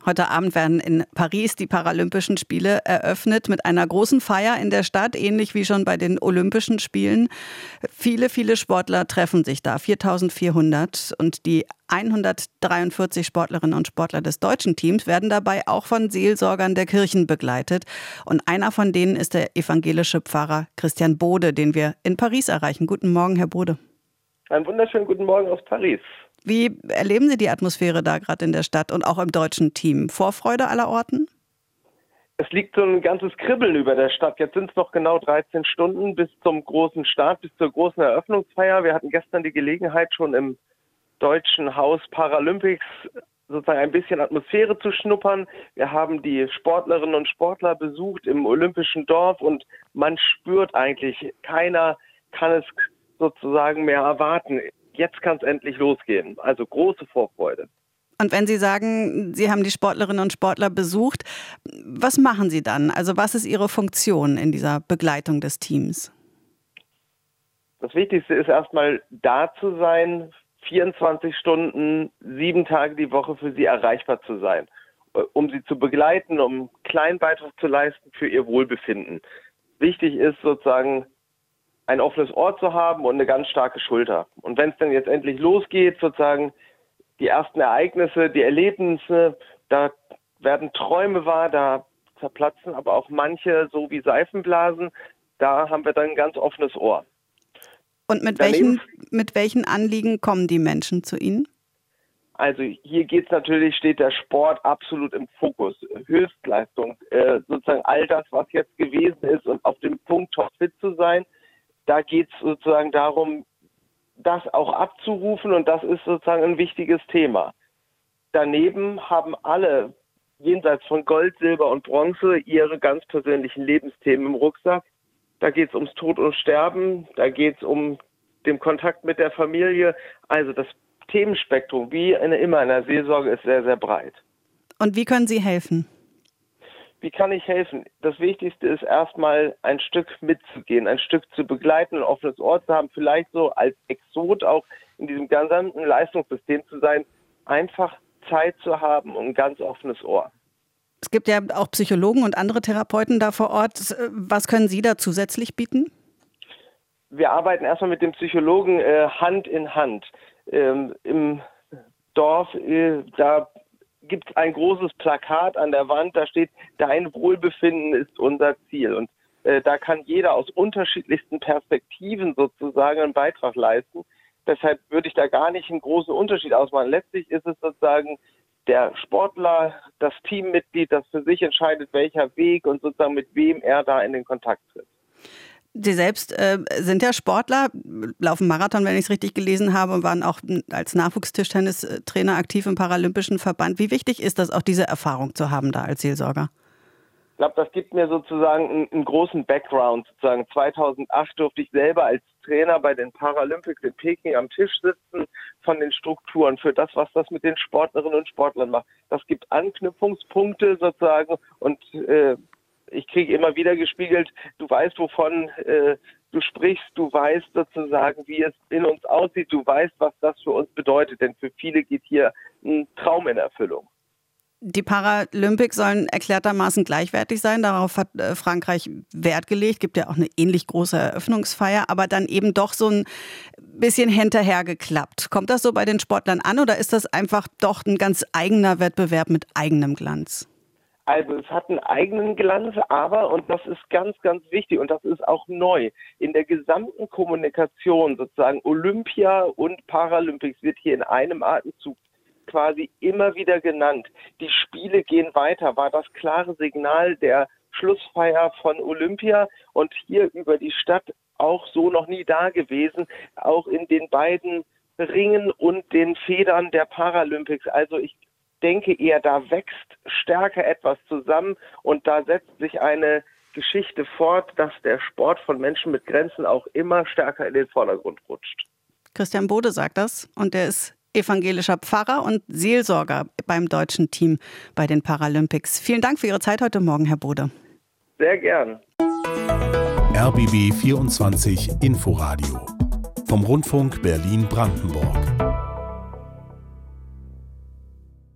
Heute Abend werden in Paris die Paralympischen Spiele eröffnet mit einer großen Feier in der Stadt, ähnlich wie schon bei den Olympischen Spielen. Viele, viele Sportler treffen sich da, 4.400. Und die 143 Sportlerinnen und Sportler des deutschen Teams werden dabei auch von Seelsorgern der Kirchen begleitet. Und einer von denen ist der evangelische Pfarrer Christian Bode, den wir in Paris erreichen. Guten Morgen, Herr Bode. Einen wunderschönen guten Morgen aus Paris. Wie erleben Sie die Atmosphäre da gerade in der Stadt und auch im deutschen Team? Vorfreude aller Orten? Es liegt so ein ganzes Kribbeln über der Stadt. Jetzt sind es noch genau 13 Stunden bis zum großen Start, bis zur großen Eröffnungsfeier. Wir hatten gestern die Gelegenheit, schon im Deutschen Haus Paralympics sozusagen ein bisschen Atmosphäre zu schnuppern. Wir haben die Sportlerinnen und Sportler besucht im Olympischen Dorf und man spürt eigentlich, keiner kann es sozusagen mehr erwarten. Jetzt kann es endlich losgehen. Also große Vorfreude. Und wenn Sie sagen, Sie haben die Sportlerinnen und Sportler besucht, was machen Sie dann? Also was ist Ihre Funktion in dieser Begleitung des Teams? Das Wichtigste ist erstmal da zu sein, 24 Stunden, 7 Tage die Woche für sie erreichbar zu sein, um sie zu begleiten, um einen kleinen Beitrag zu leisten für ihr Wohlbefinden. Wichtig ist sozusagen, ein offenes Ohr zu haben und eine ganz starke Schulter. Und wenn es dann jetzt endlich losgeht, sozusagen die ersten Ereignisse, die Erlebnisse, da werden Träume wahr, da zerplatzen aber auch manche so wie Seifenblasen. Da haben wir dann ein ganz offenes Ohr. Und mit welchen Anliegen kommen die Menschen zu Ihnen? Also hier steht der Sport absolut im Fokus. Höchstleistung, sozusagen all das, was jetzt gewesen ist und auf dem Punkt topfit zu sein. Da geht es sozusagen darum, das auch abzurufen und das ist sozusagen ein wichtiges Thema. Daneben haben alle jenseits von Gold, Silber und Bronze ihre ganz persönlichen Lebensthemen im Rucksack. Da geht es ums Tod und Sterben, da geht es um den Kontakt mit der Familie. Also das Themenspektrum, wie immer in der Seelsorge, ist sehr, sehr breit. Und wie können Sie helfen? Wie kann ich helfen? Das Wichtigste ist erstmal ein Stück mitzugehen, ein Stück zu begleiten, ein offenes Ohr zu haben, vielleicht so als Exot auch in diesem gesamten Leistungssystem zu sein, einfach Zeit zu haben und ein ganz offenes Ohr. Es gibt ja auch Psychologen und andere Therapeuten da vor Ort. Was können Sie da zusätzlich bieten? Wir arbeiten erstmal mit dem Psychologen Hand in Hand. Im Dorf, da gibt es ein großes Plakat an der Wand, da steht, dein Wohlbefinden ist unser Ziel. Und da kann jeder aus unterschiedlichsten Perspektiven sozusagen einen Beitrag leisten. Deshalb würde ich da gar nicht einen großen Unterschied ausmachen. Letztlich ist es sozusagen der Sportler, das Teammitglied, das für sich entscheidet, welcher Weg und sozusagen mit wem er da in den Kontakt tritt. Sie selbst sind ja Sportler, laufen Marathon, wenn ich es richtig gelesen habe, und waren auch als Nachwuchstischtennistrainer aktiv im Paralympischen Verband. Wie wichtig ist das, auch diese Erfahrung zu haben da als Seelsorger? Ich glaube, das gibt mir sozusagen einen großen Background. Sozusagen 2008 durfte ich selber als Trainer bei den Paralympics in Peking am Tisch sitzen, von den Strukturen für das, was das mit den Sportlerinnen und Sportlern macht. Das gibt Anknüpfungspunkte sozusagen und ich kriege immer wieder gespiegelt, du weißt, wovon du sprichst, du weißt sozusagen, wie es in uns aussieht, du weißt, was das für uns bedeutet, denn für viele geht hier ein Traum in Erfüllung. Die Paralympics sollen erklärtermaßen gleichwertig sein, darauf hat Frankreich Wert gelegt, gibt ja auch eine ähnlich große Eröffnungsfeier, aber dann eben doch so ein bisschen hinterher geklappt. Kommt das so bei den Sportlern an oder ist das einfach doch ein ganz eigener Wettbewerb mit eigenem Glanz? Also es hat einen eigenen Glanz, aber, und das ist ganz, ganz wichtig und das ist auch neu, in der gesamten Kommunikation sozusagen Olympia und Paralympics wird hier in einem Atemzug quasi immer wieder genannt. Die Spiele gehen weiter, war das klare Signal der Schlussfeier von Olympia und hier über die Stadt auch so noch nie da gewesen, auch in den beiden Ringen und den Federn der Paralympics. Also ich denke eher, da wächst stärker etwas zusammen und da setzt sich eine Geschichte fort, dass der Sport von Menschen mit Grenzen auch immer stärker in den Vordergrund rutscht. Christian Bode sagt das und der ist evangelischer Pfarrer und Seelsorger beim deutschen Team bei den Paralympics. Vielen Dank für Ihre Zeit heute Morgen, Herr Bode. Sehr gern. RBB 24 Inforadio vom Rundfunk Berlin-Brandenburg.